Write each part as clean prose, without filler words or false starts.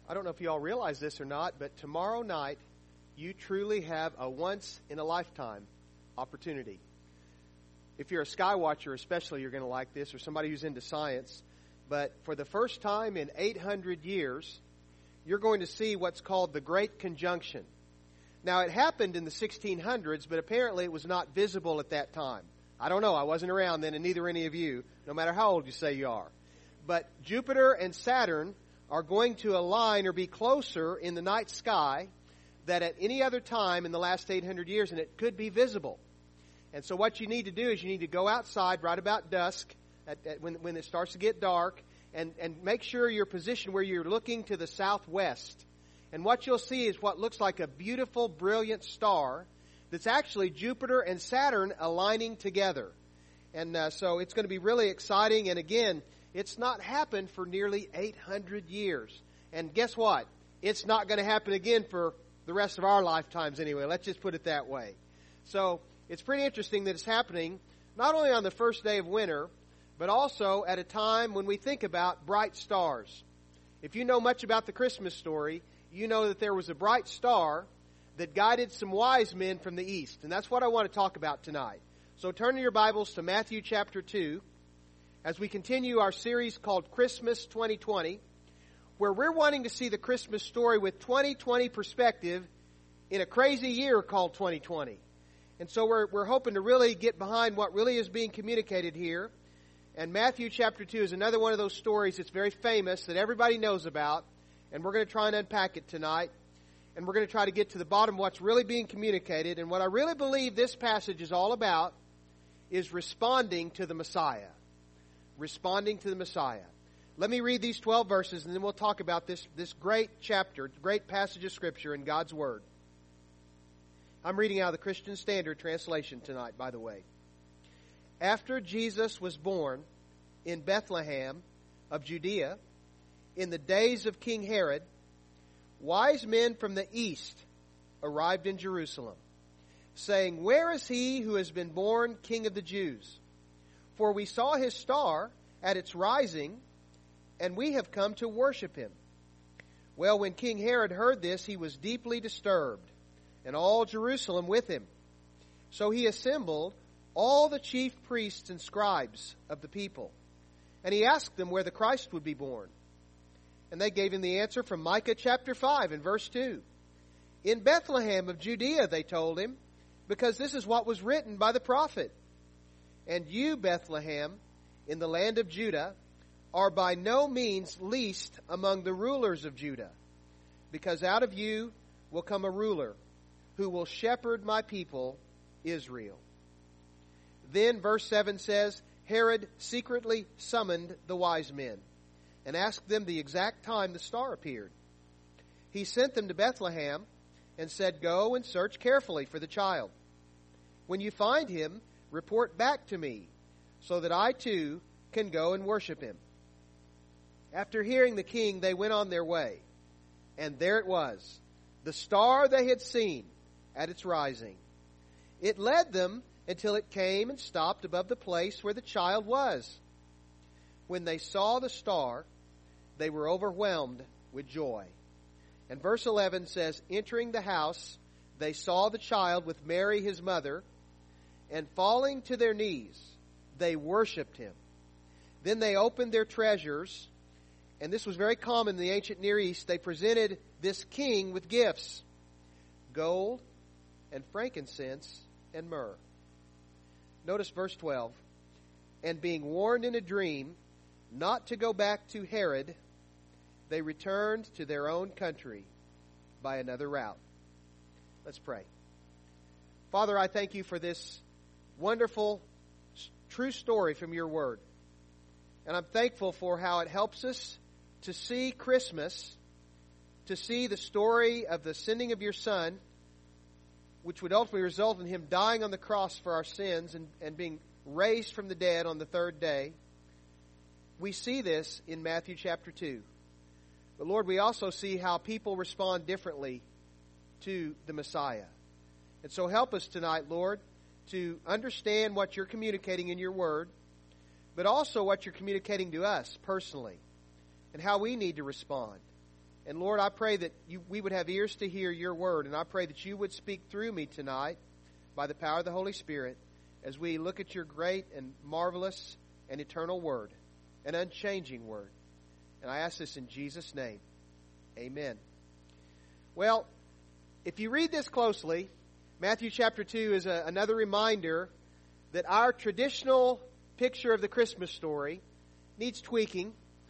I don't know if you all realize this or not, but tomorrow night you truly have a once-in-a-lifetime opportunity. If you're a sky watcher especially, you're going to like this, or somebody who's into science. But for the first time in 800 years, you're going to see what's called the Great Conjunction. Now, it happened in the 1600s, but apparently it was not visible at that time. I don't know. I wasn't around then, and neither any of you, no matter how old you say you are. But Jupiter and Saturn are going to align or be closer in the night sky than at any other time in the last 800 years, and it could be visible. And so what you need to do is you need to go outside right about dusk, when it starts to get dark, and make sure you're positioned where you're looking to the southwest. And what you'll see is what looks like a beautiful, brilliant star that's actually Jupiter and Saturn aligning together. And so it's going to be really exciting. And again, it's not happened for nearly 800 years. And guess what? It's not going to happen again for the rest of our lifetimes anyway. Let's just put it that way. So it's pretty interesting that it's happening not only on the first day of winter, but also at a time when we think about bright stars. If you know much about the Christmas story, you know that there was a bright star that guided some wise men from the east. And that's what I want to talk about tonight. So turn to your Bibles to Matthew chapter 2 as we continue our series called Christmas 2020, where we're wanting to see the Christmas story with 2020 perspective in a crazy year called 2020. And so we're hoping to really get behind what really is being communicated here. And Matthew chapter 2 is another one of those stories that's very famous that everybody knows about. And we're going to try and unpack it tonight. And we're going to try to get to the bottom of what's really being communicated. And what I really believe this passage is all about is responding to the Messiah. Responding to the Messiah. Let me read these 12 verses and then we'll talk about this great chapter, great passage of Scripture in God's Word. I'm reading out of the Christian Standard Translation tonight, by the way. After Jesus was born in Bethlehem of Judea, in the days of King Herod, wise men from the east arrived in Jerusalem, saying, "Where is he who has been born King of the Jews? For we saw his star at its rising, and we have come to worship him." Well, when King Herod heard this, he was deeply disturbed, and all Jerusalem with him. So he assembled all the chief priests and scribes of the people, and he asked them where the Christ would be born. And they gave him the answer from Micah chapter 5 and verse 2. "In Bethlehem of Judea," they told him, "because this is what was written by the prophet. And you, Bethlehem, in the land of Judah, are by no means least among the rulers of Judah, because out of you will come a ruler who will shepherd my people, Israel." Then verse 7 says, Herod secretly summoned the wise men and asked them the exact time the star appeared. He sent them to Bethlehem and said, "Go and search carefully for the child. When you find him, report back to me, so that I too can go and worship him." After hearing the king, they went on their way. And there it was, the star they had seen at its rising. It led them until it came and stopped above the place where the child was. When they saw the star, they were overwhelmed with joy. And verse 11 says, "Entering the house, they saw the child with Mary his mother, and falling to their knees, they worshipped him. Then they opened their treasures," and this was very common in the ancient Near East. They presented this king with gifts: gold and frankincense and myrrh. Notice verse 12. "And being warned in a dream not to go back to Herod, they returned to their own country by another route." Let's pray. Father, I thank you for this wonderful, true story from your word. And I'm thankful for how it helps us to see Christmas, to see the story of the sending of your Son, which would ultimately result in him dying on the cross for our sins and being raised from the dead on the third day. We see this in Matthew chapter 2. But Lord, we also see how people respond differently to the Messiah. And so help us tonight, Lord, to understand what you're communicating in your word, but also what you're communicating to us personally and how we need to respond. And Lord, I pray that we would have ears to hear your word, and I pray that you would speak through me tonight by the power of the Holy Spirit as we look at your great and marvelous and eternal word, an unchanging word. And I ask this in Jesus' name. Amen. Well, if you read this closely, Matthew chapter 2 is another reminder that our traditional picture of the Christmas story needs tweaking.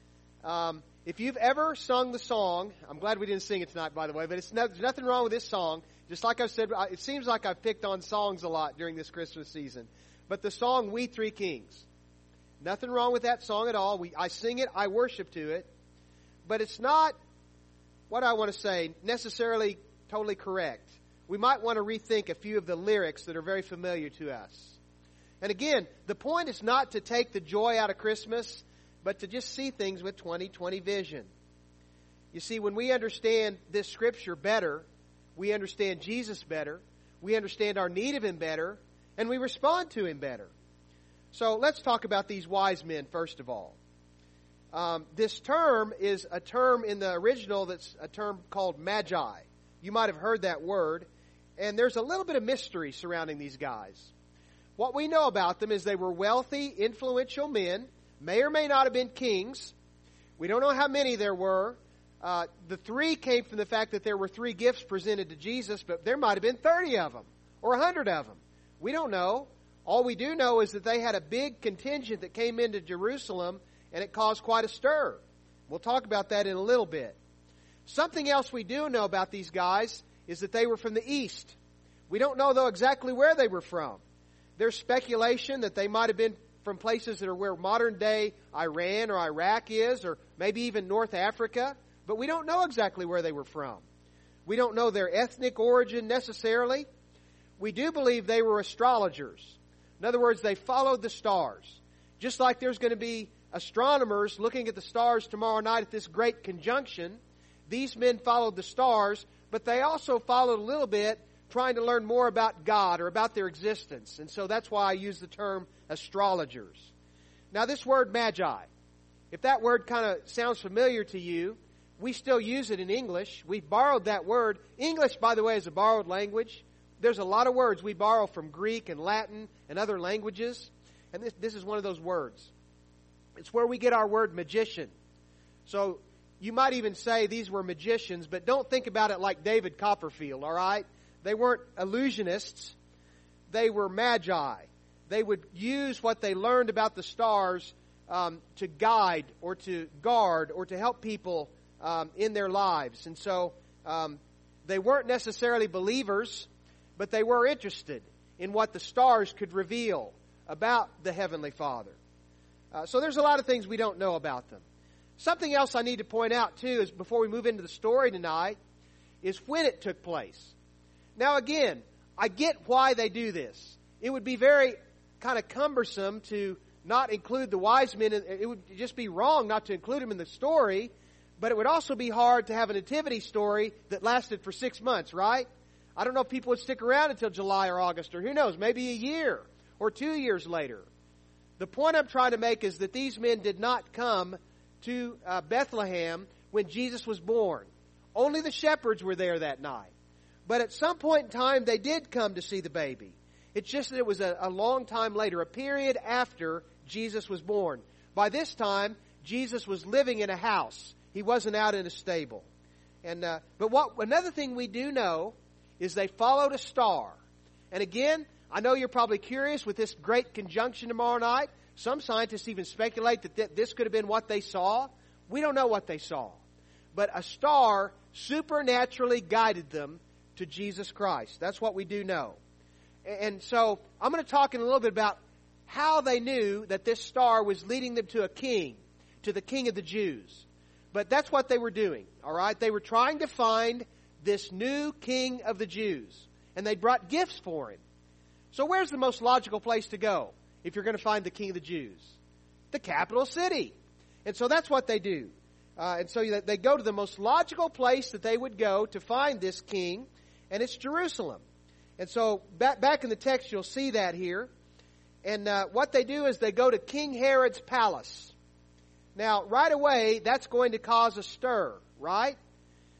If you've ever sung the song, I'm glad we didn't sing it tonight, by the way, but there's nothing wrong with this song. Just like I've said, it seems like I've picked on songs a lot during this Christmas season. But the song, We Three Kings. Nothing wrong with that song at all. I sing it, I worship to it. But it's not, what I want to say, necessarily totally correct. We might want to rethink a few of the lyrics that are very familiar to us. And again, the point is not to take the joy out of Christmas, but to just see things with 20/20 vision. You see, when we understand this Scripture better, we understand Jesus better, we understand our need of Him better, and we respond to Him better. So let's talk about these wise men first of all. This term is a term in the original that's a term called magi. You might have heard that word, and there's a little bit of mystery surrounding these guys. What we know about them is they were wealthy, influential men, may or may not have been kings. We don't know how many there were. The three came from the fact that there were 3 gifts presented to Jesus, but there might have been 30 of them or 100 of them. We don't know. All we do know is that they had a big contingent that came into Jerusalem, and it caused quite a stir. We'll talk about that in a little bit. Something else we do know about these guys is that they were from the east. We don't know, though, exactly where they were from. There's speculation that they might have been from places that are where modern-day Iran or Iraq is, or maybe even North Africa, but we don't know exactly where they were from. We don't know their ethnic origin necessarily. We do believe they were astrologers. In other words, they followed the stars. Just like there's going to be astronomers looking at the stars tomorrow night at this great conjunction, these men followed the stars, but they also followed a little bit trying to learn more about God or about their existence. And so that's why I use the term astrologers. Now this word magi, if that word kind of sounds familiar to you, we still use it in English. We borrowed that word. English, by the way, is a borrowed language. There's a lot of words we borrow from Greek and Latin and other languages. And this is one of those words. It's where we get our word magician. So you might even say these were magicians, but don't think about it like David Copperfield, all right? They weren't illusionists. They were magi. They would use what they learned about the stars to guide or to guard or to help people in their lives. And so they weren't necessarily believers, but they were interested in what the stars could reveal about the Heavenly Father. So there's a lot of things we don't know about them. Something else I need to point out, too, is before we move into the story tonight, is when it took place. Now, again, I get why they do this. It would be very kind of cumbersome to not include the wise men. It would just be wrong not to include them in the story, but it would also be hard to have a nativity story that lasted for 6 months, right? I don't know if people would stick around until July or August, or who knows, maybe a year or 2 years later. The point I'm trying to make is that these men did not come to Bethlehem when Jesus was born. Only the shepherds were there that night. But at some point in time, they did come to see the baby. It's just that it was a long time later, a period after Jesus was born. By this time, Jesus was living in a house. He wasn't out in a stable. But another thing we do know is they followed a star. And again, I know you're probably curious with this great conjunction tomorrow night. Some scientists even speculate that this could have been what they saw. We don't know what they saw. But a star supernaturally guided them to Jesus Christ. That's what we do know. And so I'm going to talk in a little bit about how they knew that this star was leading them to a king, to the King of the Jews. But that's what they were doing, all right? They were trying to find this new King of the Jews. And they brought gifts for him. So where's the most logical place to go if you're going to find the King of the Jews? The capital city. And so that's what they do. And so they go to the most logical place that they would go to find this king, and it's Jerusalem. And so back in the text, you'll see that here. And what they do is they go to King Herod's palace. Now, right away, that's going to cause a stir, right?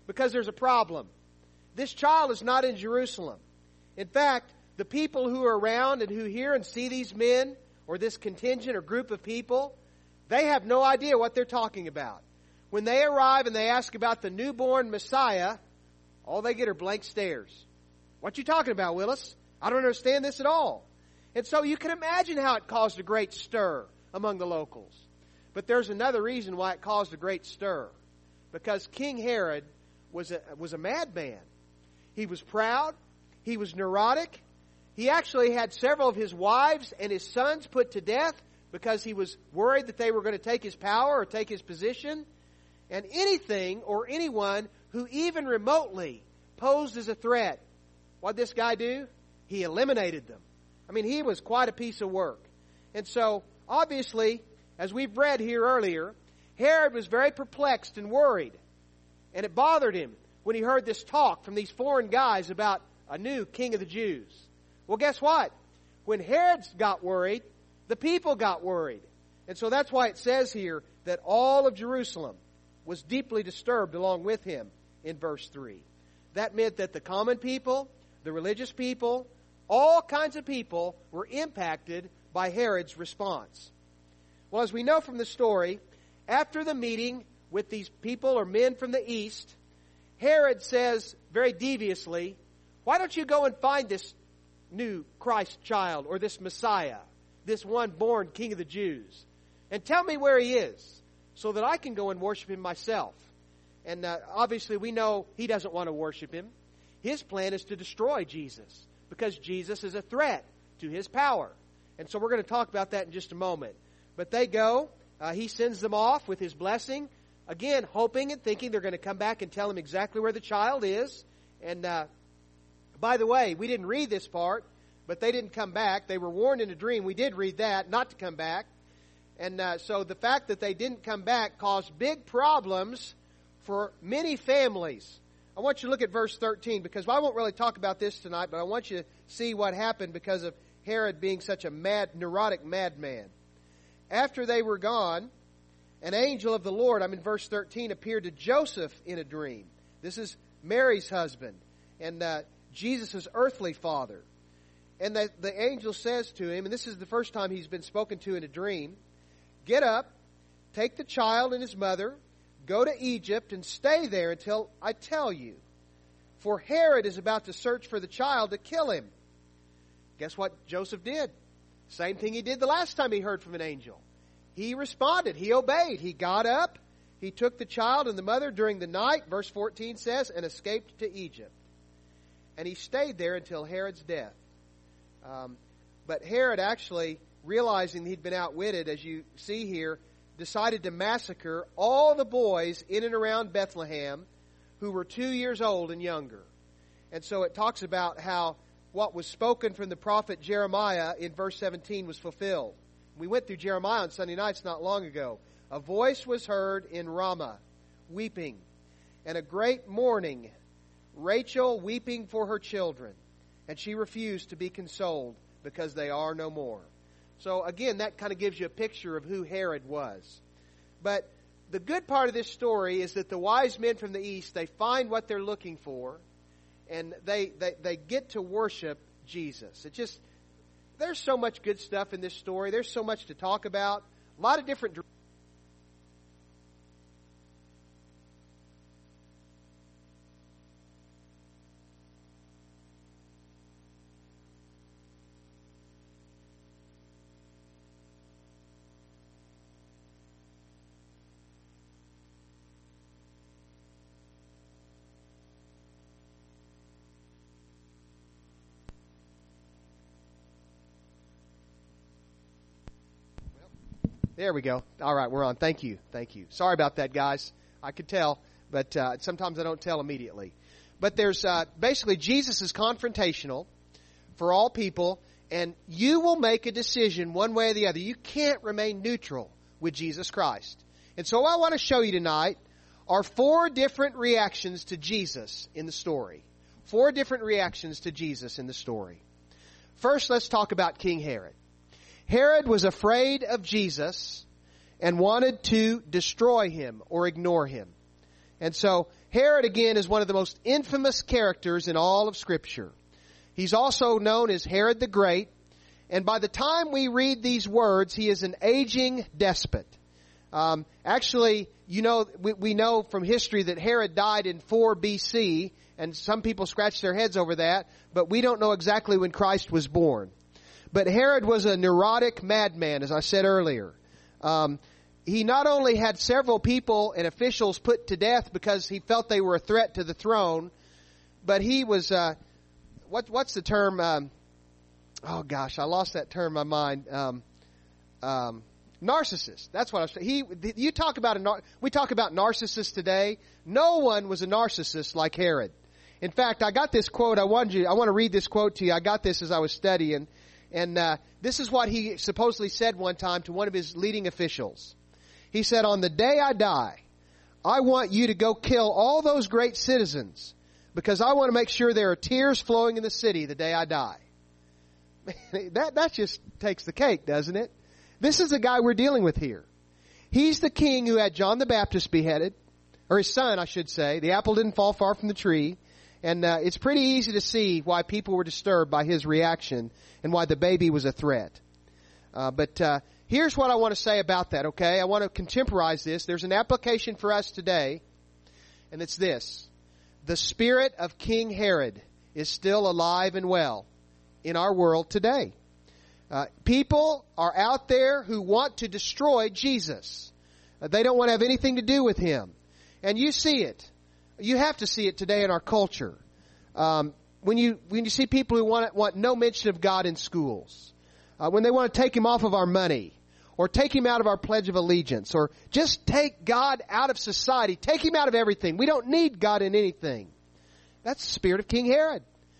because there's a problem. This child is not in Jerusalem. In fact, the people who are around and who hear and see these men, or this contingent or group of people, they have no idea what they're talking about. When they arrive and they ask about the newborn Messiah, all they get are blank stares. What you talking about, Willis? I don't understand this at all. And so you can imagine how it caused a great stir among the locals. But there's another reason why it caused a great stir. Because King Herod was a madman. He was proud. He was neurotic. He actually had several of his wives and his sons put to death because he was worried that they were going to take his power or take his position. And anything or anyone who even remotely posed as a threat, what did this guy do? He eliminated them. I mean, he was quite a piece of work. And so, obviously, as we've read here earlier, Herod was very perplexed and worried. And it bothered him when he heard this talk from these foreign guys about a new king of the Jews. Well, guess what? When Herod got worried, the people got worried. And so that's why it says here that all of Jerusalem was deeply disturbed along with him in verse 3. That meant that the common people, the religious people, all kinds of people were impacted by Herod's response. Well, as we know from the story, after the meeting with these people or men from the east, Herod says very deviously, why don't you go and find this new Christ child or this Messiah, this one born King of the Jews, and tell me where he is so that I can go and worship him myself. And obviously we know he doesn't want to worship him. His plan is to destroy Jesus because Jesus is a threat to his power. And so we're going to talk about that in just a moment. But they go. He sends them off with his blessing. Again, hoping and thinking they're going to come back and tell him exactly where the child is. And by the way, we didn't read this part, but they didn't come back. They were warned in a dream. We did read that, not to come back. And so the fact that they didn't come back caused big problems for many families. I want you to look at verse 13, because I won't really talk about this tonight, but I want you to see what happened because of Herod being such a neurotic madman. After they were gone, an angel of the Lord, I'm in verse 13, appeared to Joseph in a dream. This is Mary's husband and Jesus' earthly father. And the angel says to him, and this is the first time he's been spoken to in a dream, get up, take the child and his mother, go to Egypt and stay there until I tell you. For Herod is about to search for the child to kill him. Guess what Joseph did? Same thing he did the last time he heard from an angel. He responded. He obeyed. He got up. He took the child and the mother during the night, verse 14 says, and escaped to Egypt. And he stayed there until Herod's death. But Herod actually, realizing he'd been outwitted, as you see here, decided to massacre all the boys in and around Bethlehem who were 2 years old and younger. And so it talks about how what was spoken from the prophet Jeremiah in verse 17 was fulfilled. We went through Jeremiah on Sunday nights not long ago. A voice was heard in Ramah, weeping, and a great mourning, Rachel weeping for her children. And she refused to be consoled because they are no more. So again, that kind of gives you a picture of who Herod was. But the good part of this story is that the wise men from the east, they find what they're looking for, and they get to worship Jesus. There's so much good stuff in this story. There's so much to talk about. A lot of different. There we go. All right, we're on. Thank you. Sorry about that, guys. I could tell, but sometimes I don't tell immediately. But there's basically Jesus is confrontational for all people, and you will make a decision one way or the other. You can't remain neutral with Jesus Christ. And so what I want to show you tonight are 4 different reactions to Jesus in the story. 4 different reactions to Jesus in the story. First, let's talk about King Herod. Herod was afraid of Jesus and wanted to destroy him or ignore him. And so Herod, again, is one of the most infamous characters in all of Scripture. He's also known as Herod the Great. And by the time we read these words, he is an aging despot. Actually, we know from history that Herod died in 4 BC, and some people scratch their heads over that, but we don't know exactly when Christ was born. But Herod was a neurotic madman, as I said earlier. He not only had several people and officials put to death because he felt they were a threat to the throne, but he was, what's the term? Oh gosh, I lost that term in my mind. Narcissist. That's what I was saying. We talk about narcissists today. No one was a narcissist like Herod. In fact, I got this quote. I want to read this quote to you. I got this as I was studying. And this is what he supposedly said one time to one of his leading officials. He said, "On the day I die, I want you to go kill all those great citizens because I want to make sure there are tears flowing in the city the day I die." That just takes the cake, doesn't it? This is the guy we're dealing with here. He's the king who had John the Baptist beheaded, or his son, I should say. The apple didn't fall far from the tree. And it's pretty easy to see why people were disturbed by his reaction and why the baby was a threat. But here's what I want to say about that, okay? I want to contemporize this. There's an application for us today, and it's this. The spirit of King Herod is still alive and well in our world today. People are out there who want to destroy Jesus. They don't want to have anything to do with him. And you see it. You have to see it today in our culture. When you see people who want no mention of God in schools, when they want to take him off of our money, or take him out of our Pledge of Allegiance, or just take God out of society, take him out of everything. We don't need God in anything. That's the spirit of King Herod.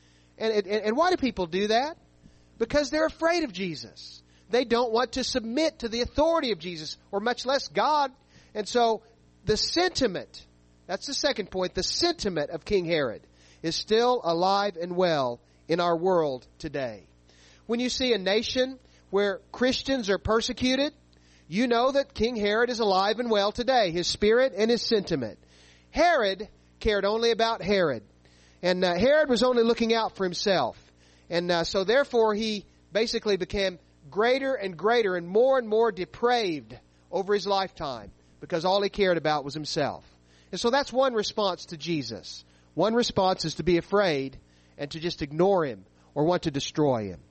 And why do people do that? Because they're afraid of Jesus. They don't want to submit to the authority of Jesus, or much less God. And so the sentiment, that's the second point, the sentiment of King Herod is still alive and well in our world today. When you see a nation where Christians are persecuted, you know that King Herod is alive and well today, his spirit and his sentiment. Herod cared only about Herod. And Herod was only looking out for himself. And so therefore he basically became greater and greater and more depraved over his lifetime because all he cared about was himself. And so that's one response to Jesus. One response is to be afraid and to just ignore him or want to destroy him.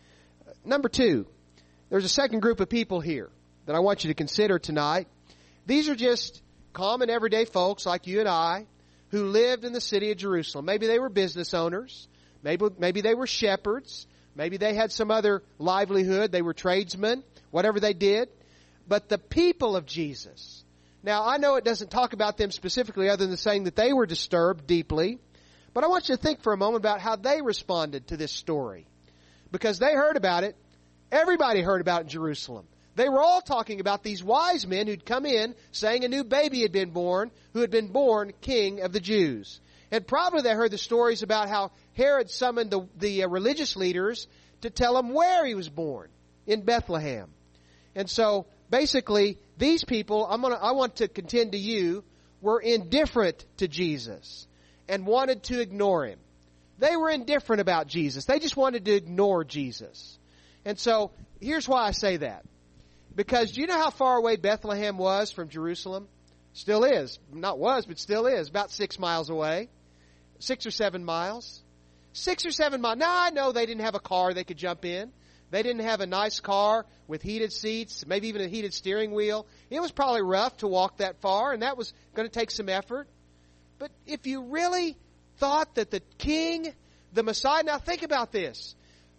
Number two, there's a second group of people here that I want you to consider tonight. These are just common everyday folks like you and I who lived in the city of Jerusalem. Maybe they were business owners. Maybe they were shepherds. Maybe they had some other livelihood. They were tradesmen, whatever they did. But the people of Jesus. Now, I know it doesn't talk about them specifically other than saying that they were disturbed deeply. But I want you to think for a moment about how they responded to this story. Because they heard about it. Everybody heard about it in Jerusalem. They were all talking about these wise men who'd come in saying a new baby had been born, who had been born king of the Jews. And probably they heard the stories about how Herod summoned the religious leaders to tell them where he was born, in Bethlehem. And so, basically, these people, I want to contend to you, were indifferent to Jesus and wanted to ignore him. They were indifferent about Jesus. They just wanted to ignore Jesus. And so, here's why I say that. Because do you know how far away Bethlehem was from Jerusalem? Still is. Not was, but still is. About 6 miles away. 6 or 7 miles. 6 or 7 miles. Now, I know they didn't have a car they could jump in. They didn't have a nice car with heated seats, maybe even a heated steering wheel. It was probably rough to walk that far, and that was going to take some effort. But if you really thought that the king, the Messiah, now think about this.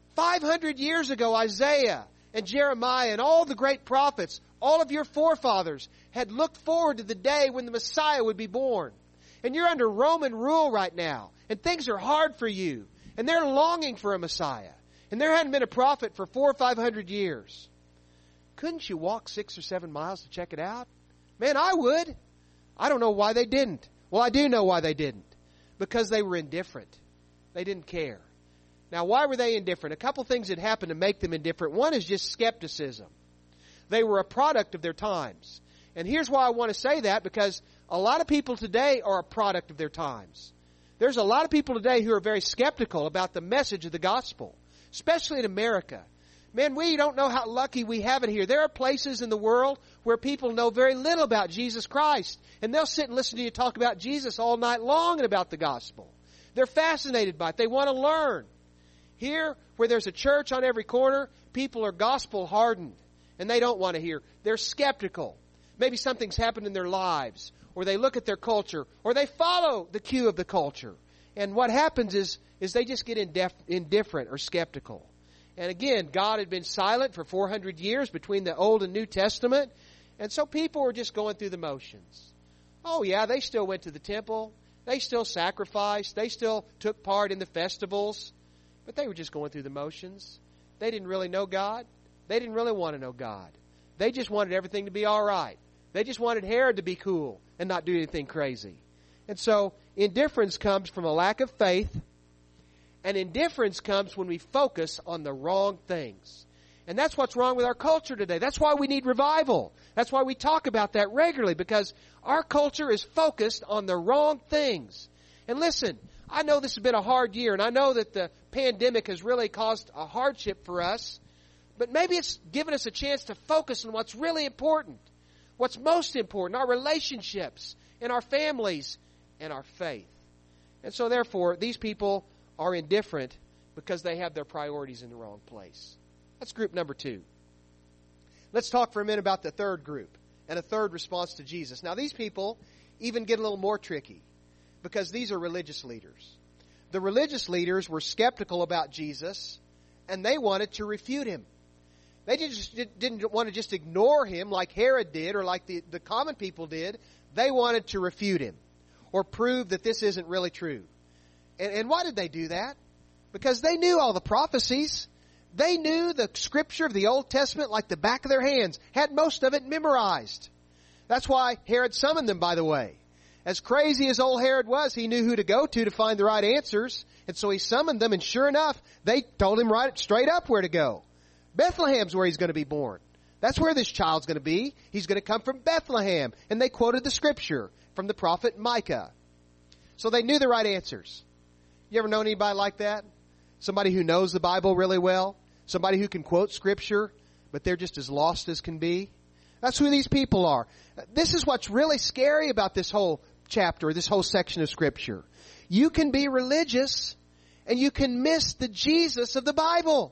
500 years ago, Isaiah and Jeremiah and all the great prophets, all of your forefathers had looked forward to the day when the Messiah would be born. And you're under Roman rule right now. And things are hard for you. And they're longing for a Messiah. And there hadn't been a prophet for 400 or 500 years. Couldn't you walk 6 or 7 miles to check it out? Man, I would. I don't know why they didn't. Well, I do know why they didn't. Because they were indifferent. They didn't care. Now, why were they indifferent? A couple things had happened to make them indifferent. One is just skepticism. They were a product of their times. And here's why I want to say that, because A lot of people today are a product of their times. There's a lot of people today who are very skeptical about the message of the gospel, especially in America. Man, we don't know how lucky we have it here. There are places in the world where people know very little about Jesus Christ, and they'll sit and listen to you talk about Jesus all night long and about the gospel. They're fascinated by it. They want to learn. Here, where there's a church on every corner, people are gospel hardened, and they don't want to hear. They're skeptical. Maybe something's happened in their lives, or they look at their culture, or they follow the cue of the culture. And what happens is they just get indifferent or skeptical. And again, God had been silent for 400 years between the Old and New Testament, and so people were just going through the motions. Oh yeah, they still went to the temple. They still sacrificed. They still took part in the festivals. But they were just going through the motions. They didn't really know God. They didn't really want to know God. They just wanted everything to be all right. They just wanted Herod to be cool and not do anything crazy. And so indifference comes from a lack of faith, and indifference comes when we focus on the wrong things. And that's what's wrong with our culture today. That's why we need revival. That's why we talk about that regularly, because our culture is focused on the wrong things. And listen, I know this has been a hard year, and I know that the pandemic has really caused a hardship for us, but maybe it's given us a chance to focus on what's really important, what's most important, our relationships and our families and our faith. And so therefore, these people are indifferent because they have their priorities in the wrong place. That's group number 2. Let's talk for a minute about the third group and a third response to Jesus. Now, these people even get a little more tricky because these are religious leaders. The religious leaders were skeptical about Jesus, and they wanted to refute him. They didn't want to just ignore him like Herod did or like the common people did. They wanted to refute him or prove that this isn't really true. And why did they do that? Because they knew all the prophecies. They knew the scripture of the Old Testament like the back of their hands, had most of it memorized. That's why Herod summoned them, by the way. As crazy as old Herod was, he knew who to go to find the right answers. And so he summoned them, and sure enough, they told him right straight up where to go. Bethlehem's where he's going to be born. That's where this child's going to be. He's going to come from Bethlehem. And they quoted the scripture from the prophet Micah. So they knew the right answers. You ever known anybody like that? Somebody who knows the Bible really well? Somebody who can quote scripture, but they're just as lost as can be? That's who these people are. This is what's really scary about this whole chapter, this whole section of scripture. You can be religious, and you can miss the Jesus of the Bible.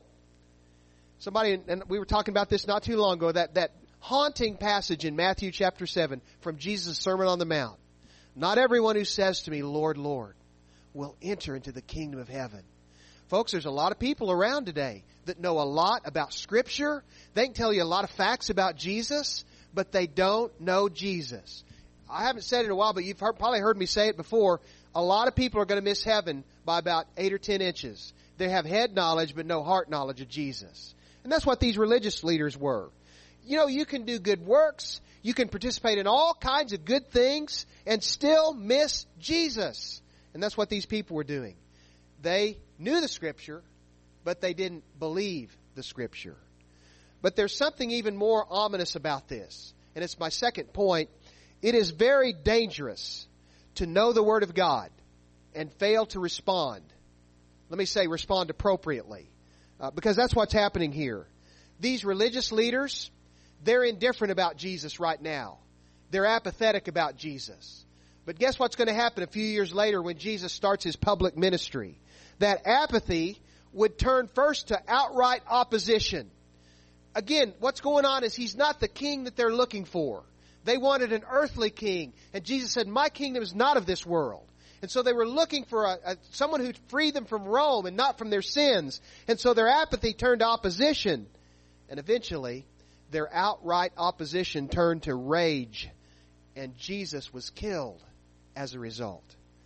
Somebody, and we were talking about this not too long ago, that haunting passage in Matthew chapter 7 from Jesus' Sermon on the Mount. Not everyone who says to me, Lord, Lord, will enter into the kingdom of heaven. Folks, there's a lot of people around today that know a lot about Scripture. They can tell you a lot of facts about Jesus, but they don't know Jesus. I haven't said it in a while, but you've probably heard me say it before. A lot of people are going to miss heaven by about 8 or 10 inches. They have head knowledge, but no heart knowledge of Jesus. And that's what these religious leaders were. You know, you can do good works. You can participate in all kinds of good things and still miss Jesus. And that's what these people were doing. They knew the Scripture, but they didn't believe the Scripture. But there's something even more ominous about this. And it's my second point. It is very dangerous to know the Word of God and fail to respond. Let me say respond appropriately. Because that's what's happening here. These religious leaders, they're indifferent about Jesus right now. They're apathetic about Jesus. But guess what's going to happen a few years later when Jesus starts his public ministry? That apathy would turn first to outright opposition. Again, what's going on is he's not the king that they're looking for. They wanted an earthly king. And Jesus said, my kingdom is not of this world. And so they were looking for someone who'd free them from Rome and not from their sins. And so their apathy turned to opposition. And eventually, their outright opposition turned to rage. And Jesus was killed as a result.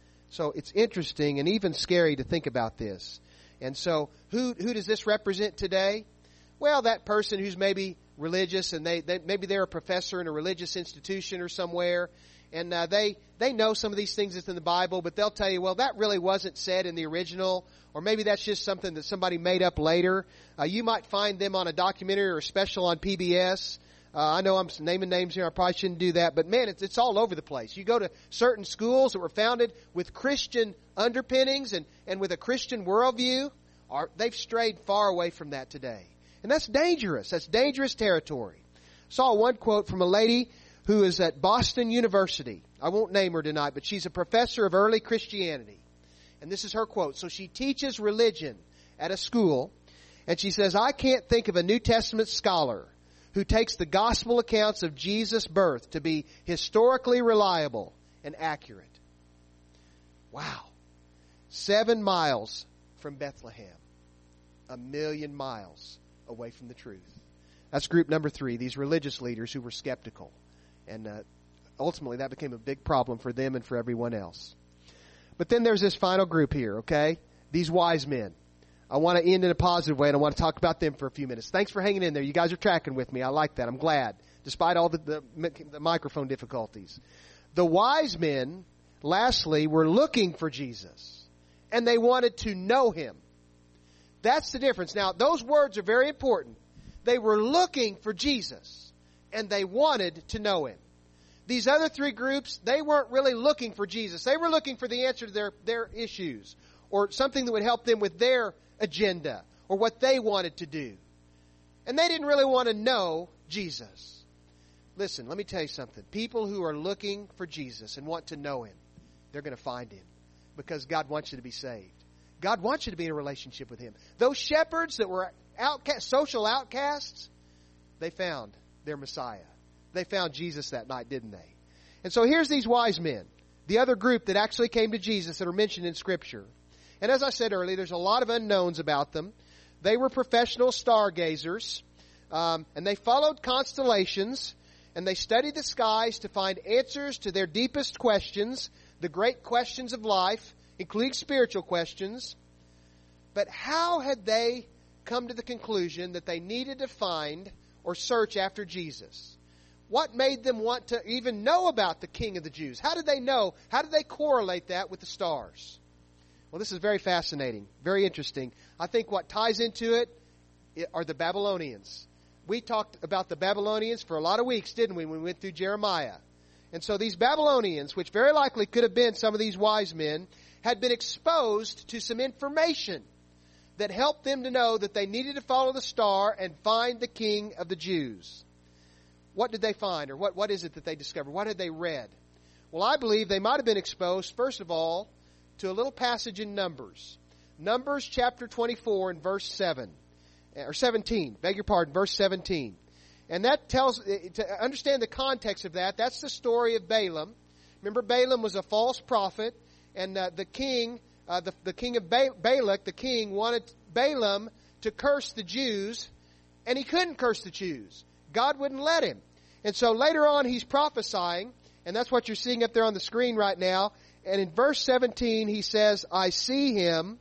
So it's interesting and even scary to think about this. And so who does this represent today? Well, that person who's maybe religious and maybe they're a professor in a religious institution or somewhere. And they know some of these things that's in the Bible, but they'll tell you, well, that really wasn't said in the original, or maybe that's just something that somebody made up later. You might find them on a documentary or a special on PBS. I know I'm naming names here. I probably shouldn't do that. But, man, it's all over the place. You go to certain schools that were founded with Christian underpinnings and with a Christian worldview. They've strayed far away from that today. And that's dangerous. That's dangerous territory. Saw one quote from a lady who is at Boston University. I won't name her tonight, but she's a professor of early Christianity. And this is her quote. So she teaches religion at a school. And she says, I can't think of a New Testament scholar who takes the gospel accounts of Jesus' birth to be historically reliable and accurate. Wow. 7 miles from Bethlehem. 1,000,000 miles away from the truth. That's group number 3, these religious leaders who were skeptical. And ultimately that became a big problem for them and for everyone else. But then there's this final group here, okay? These wise men. I want to end in a positive way, and I want to talk about them for a few minutes. Thanks for hanging in there. You guys are tracking with me. I like that. I'm glad, despite all the microphone difficulties. The wise men, lastly, were looking for Jesus, and they wanted to know Him. That's the difference. Now, those words are very important. They were looking for Jesus, and they wanted to know Him. These other 3 groups, they weren't really looking for Jesus. They were looking for the answer to their issues, or something that would help them with their agenda or what they wanted to do. And they didn't really want to know Jesus. Listen, let me tell you something. People who are looking for Jesus and want to know Him, they're going to find Him because God wants you to be saved. God wants you to be in a relationship with Him. Those shepherds that were social outcasts, they found their Messiah. They found Jesus that night, didn't they? And so here's these wise men, the other group that actually came to Jesus that are mentioned in Scripture. And as I said earlier, there's a lot of unknowns about them. They were professional stargazers, and they followed constellations, and they studied the skies to find answers to their deepest questions, the great questions of life, including spiritual questions. But how had they come to the conclusion that they needed to find or search after Jesus? What made them want to even know about the King of the Jews? How did they know? How did they correlate that with the stars? Well, this is very fascinating, very interesting. I think what ties into it are the Babylonians. We talked about the Babylonians for a lot of weeks, didn't we, when we went through Jeremiah? And so these Babylonians, which very likely could have been some of these wise men, had been exposed to some information that helped them to know that they needed to follow the star and find the King of the Jews. What did they find, or what is it that they discovered? What had they read? Well, I believe they might have been exposed, first of all, to a little passage in Numbers. Numbers chapter 24 and verse 7. Or 17, beg your pardon, verse 17. And that tells, to understand the context of that, that's the story of Balaam. Remember, Balaam was a false prophet, and the king of Balak, the king, wanted Balaam to curse the Jews, and he couldn't curse the Jews. God wouldn't let him. And so later on he's prophesying, and that's what you're seeing up there on the screen right now. And in verse 17 he says, I see him,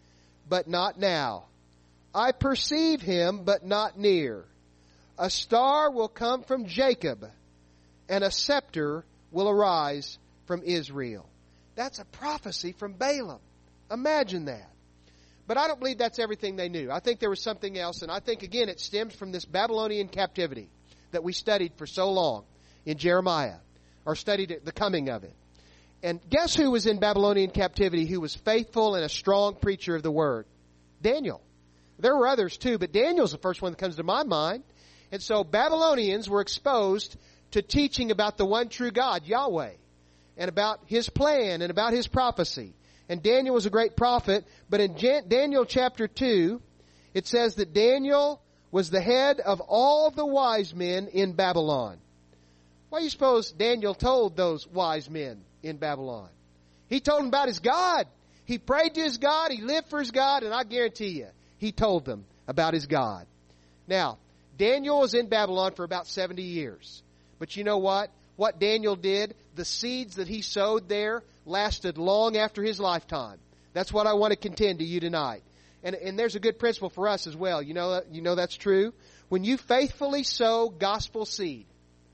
but not now. I perceive him, but not near. A star will come from Jacob, and a scepter will arise from Israel. That's a prophecy from Balaam. Imagine that. But I don't believe that's everything they knew. I think there was something else, and I think, again, it stems from this Babylonian captivity that we studied for so long in Jeremiah, or studied the coming of it. And guess who was in Babylonian captivity who was faithful and a strong preacher of the Word? Daniel. There were others too, but Daniel's the first one that comes to my mind. And so Babylonians were exposed to teaching about the one true God, Yahweh, and about His plan and about His prophecy. And Daniel was a great prophet, but in Daniel chapter 2, it says that Daniel was the head of all the wise men in Babylon. Why do you suppose Daniel told those wise men in Babylon? He told them about his God. He prayed to his God. He lived for his God. And I guarantee you, he told them about his God. Now, Daniel was in Babylon for about 70 years. But you know what? What Daniel did, the seeds that he sowed there lasted long after his lifetime. That's what I want to contend to you tonight. And there's a good principle for us as well. You know that's true. When you faithfully sow gospel seed,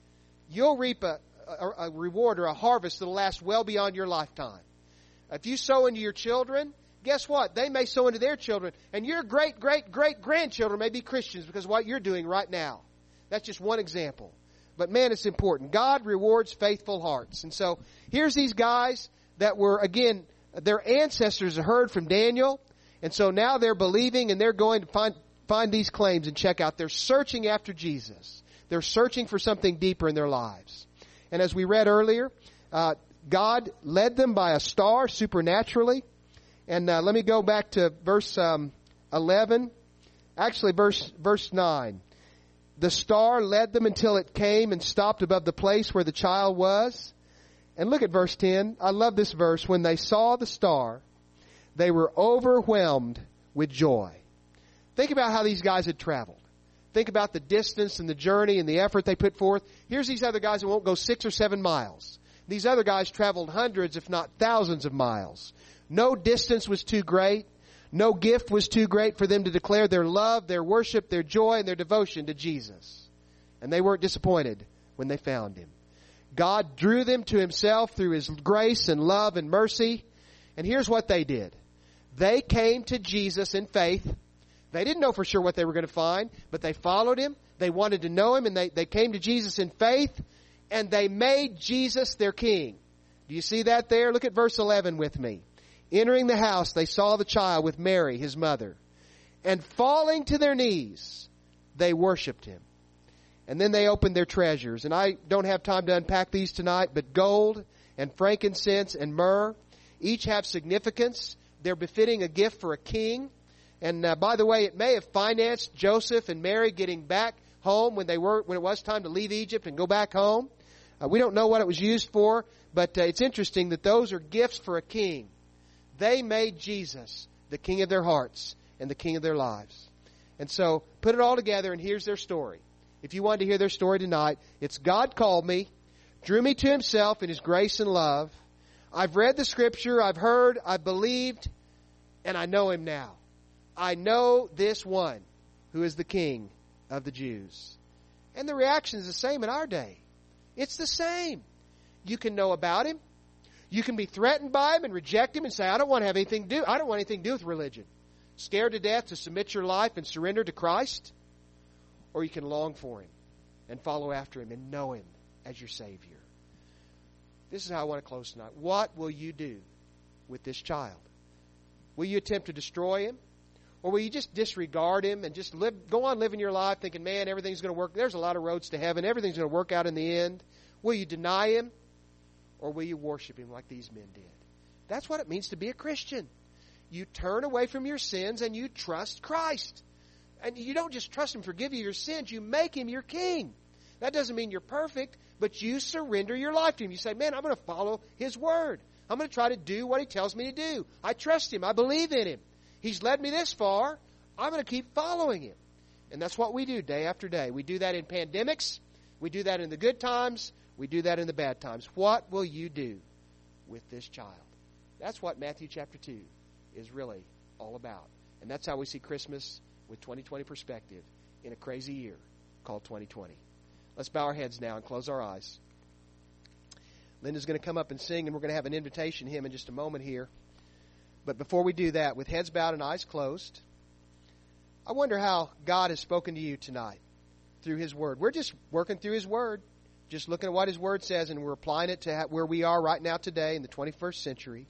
you'll reap a reward or a harvest that will last well beyond your lifetime. If you sow into your children, guess what? They may sow into their children. And your great-great-great-grandchildren may be Christians because of what you're doing right now. That's just one example. But man, it's important. God rewards faithful hearts. And so here's these guys that were, again, their ancestors heard from Daniel. And so now they're believing and they're going to find these claims and check out. They're searching after Jesus. They're searching for something deeper in their lives. And as we read earlier, God led them by a star supernaturally. And let me go back to verse 11. Actually, verse 9. The star led them until it came and stopped above the place where the child was. And look at verse 10. I love this verse. When they saw the star, they were overwhelmed with joy. Think about how these guys had traveled. Think about the distance and the journey and the effort they put forth. Here's these other guys who won't go 6 or 7 miles. These other guys traveled hundreds, if not thousands of miles. No distance was too great. No gift was too great for them to declare their love, their worship, their joy, and their devotion to Jesus. And they weren't disappointed when they found Him. God drew them to Himself through His grace and love and mercy. And here's what they did. They came to Jesus in faith. They didn't know for sure what they were going to find, but they followed Him. They wanted to know Him, and they came to Jesus in faith, and they made Jesus their King. Do you see that there? Look at verse 11 with me. Entering the house, they saw the child with Mary, His mother. And falling to their knees, they worshiped Him. And then they opened their treasures. And I don't have time to unpack these tonight, but gold and frankincense and myrrh each have significance. They're befitting a gift for a king. And by the way, it may have financed Joseph and Mary getting back home when it was time to leave Egypt and go back home. We don't know what it was used for, but it's interesting that those are gifts for a king. They made Jesus the king of their hearts and the king of their lives. And so, put it all together, and here's their story. If you wanted to hear their story tonight, it's God called me, drew me to Himself in His grace and love. I've read the Scripture, I've heard, I've believed, and I know Him now. I know this one who is the King of the Jews. And the reaction is the same in our day. It's the same. You can know about Him. You can be threatened by Him and reject Him and say, I don't want anything to do with religion. Scared to death to submit your life and surrender to Christ. Or you can long for Him and follow after Him and know Him as your Savior. This is how I want to close tonight. What will you do with this child? Will you attempt to destroy him? Or will you just disregard him and just go on living your life thinking, man, everything's going to work. There's a lot of roads to heaven. Everything's going to work out in the end. Will you deny him? Or will you worship him like these men did? That's what it means to be a Christian. You turn away from your sins and you trust Christ. And you don't just trust Him to forgive you your sins. You make Him your King. That doesn't mean you're perfect, but you surrender your life to Him. You say, man, I'm going to follow His Word. I'm going to try to do what He tells me to do. I trust Him. I believe in Him. He's led me this far. I'm going to keep following Him. And that's what we do day after day. We do that in pandemics. We do that in the good times. We do that in the bad times. What will you do with this child? That's what Matthew chapter 2 is really all about. And that's how we see Christmas with 2020 perspective in a crazy year called 2020. Let's bow our heads now and close our eyes. Linda's going to come up and sing, and we're going to have an invitation hymn in just a moment here. But before we do that, with heads bowed and eyes closed, I wonder how God has spoken to you tonight through His Word. We're just working through His Word, just looking at what His Word says, and we're applying it to where we are right now today in the 21st century.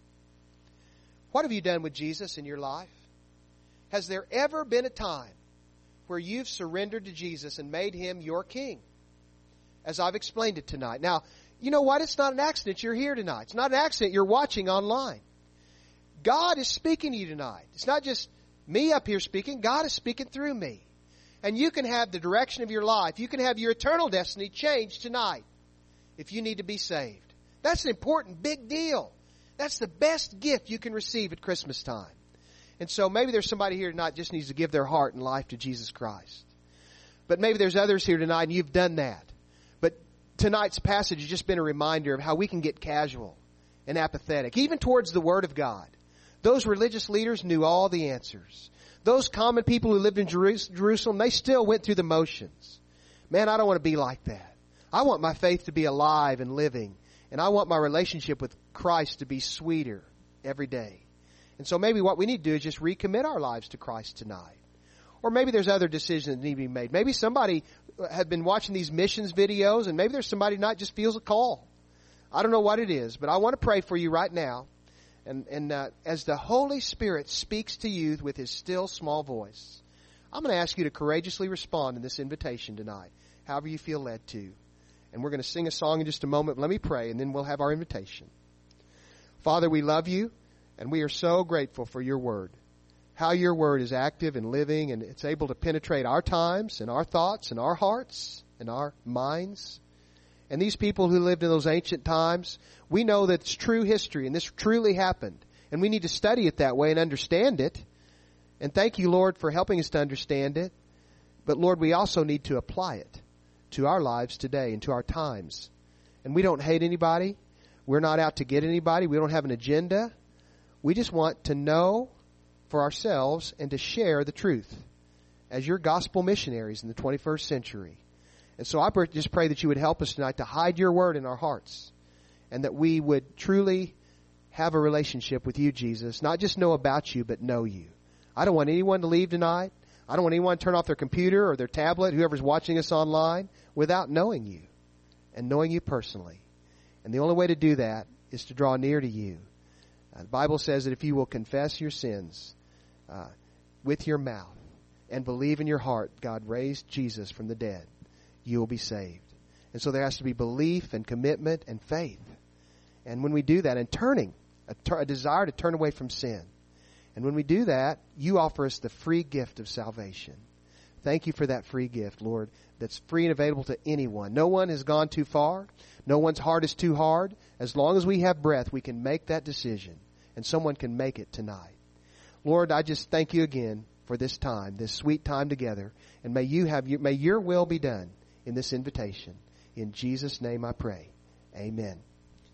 What have you done with Jesus in your life? Has there ever been a time where you've surrendered to Jesus and made Him your King? As I've explained it tonight. Now, you know what? It's not an accident you're here tonight. It's not an accident you're watching online. God is speaking to you tonight. It's not just me up here speaking. God is speaking through me. And you can have the direction of your life. You can have your eternal destiny changed tonight if you need to be saved. That's an important, big deal. That's the best gift you can receive at Christmas time. And so maybe there's somebody here tonight just needs to give their heart and life to Jesus Christ. But maybe there's others here tonight and you've done that. But tonight's passage has just been a reminder of how we can get casual and apathetic, even towards the Word of God. Those religious leaders knew all the answers. Those common people who lived in Jerusalem, they still went through the motions. Man, I don't want to be like that. I want my faith to be alive and living. And I want my relationship with Christ to be sweeter every day. And so maybe what we need to do is just recommit our lives to Christ tonight. Or maybe there's other decisions that need to be made. Maybe somebody have been watching these missions videos, and maybe there's somebody tonight just feels a call. I don't know what it is, but I want to pray for you right now. And as the Holy Spirit speaks to you with His still small voice, I'm going to ask you to courageously respond to this invitation tonight, however you feel led to. And we're going to sing a song in just a moment. Let me pray, and then we'll have our invitation. Father, we love you, and we are so grateful for your word. How your word is active and living, and it's able to penetrate our times and our thoughts and our hearts and our minds. And these people who lived in those ancient times, we know that it's true history, and this truly happened. And we need to study it that way and understand it. And thank you, Lord, for helping us to understand it. But, Lord, we also need to apply it to our lives today and to our times. And we don't hate anybody. We're not out to get anybody. We don't have an agenda. We just want to know for ourselves and to share the truth as your gospel missionaries in the 21st century. And so I just pray that you would help us tonight to hide your word in our hearts, and that we would truly have a relationship with you, Jesus. Not just know about you, but know you. I don't want anyone to leave tonight. I don't want anyone to turn off their computer or their tablet, whoever's watching us online, without knowing you and knowing you personally. And the only way to do that is to draw near to you. The Bible says that if you will confess your sins with your mouth and believe in your heart God raised Jesus from the dead, you will be saved. And so there has to be belief and commitment and faith. And when we do that, and turning, a desire to turn away from sin. And when we do that, you offer us the free gift of salvation. Thank you for that free gift, Lord, that's free and available to anyone. No one has gone too far. No one's heart is too hard. As long as we have breath, we can make that decision. And someone can make it tonight. Lord, I just thank you again for this time, this sweet time together. And may your will be done in this invitation. In Jesus' name I pray. Amen.